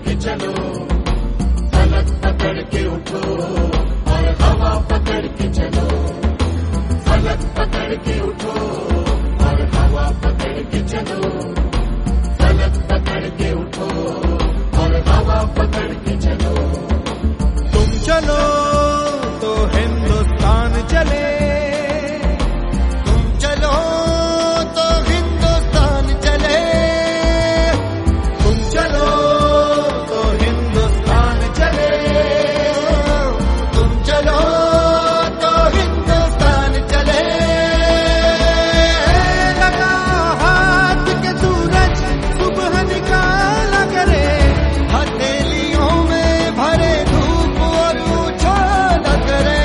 के चलो, फलक पकड़ के उठो और हवा पकड़ के चलो, फलक पकड़ के उठो और हवा पकड़ के चलो, फलक पकड़ के उठो और हवा पकड़ के चलो। तुम चलो तो हिंदुस्तान चले, तुम चलो तो हिंदुस्तान चले, तुम चलो तो हिंदुस्तान चले, तुम चलो तो हिंदुस्तान चले। लगा हाथ के सूरज सुबह निकाला करे, हथेलियों में भरे धूप और उछाल करे,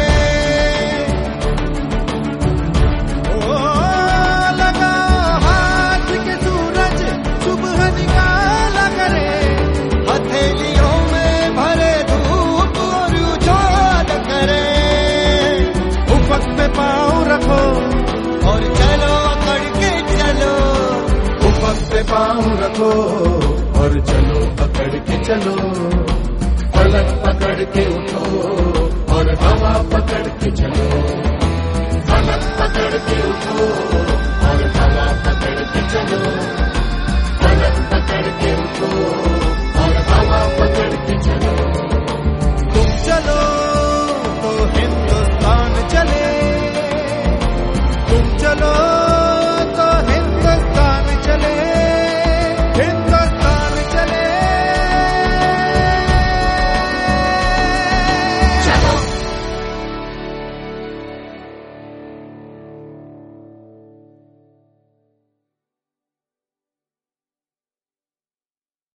ओ लगा हाथ के सूरज सुबह निकाला करे, हथेलियों में भरे धूप और उछाल करे। उफक पे पाँव रखो और चलो अकड़ के चलो, उफक पे पाँव रखो और चलो पकड़ के चलो, फलक पकड़ के उठो और हवा पकड़ के चलो, फलक पकड़ के उठो और हवा पकड़ के चलो, फलक पकड़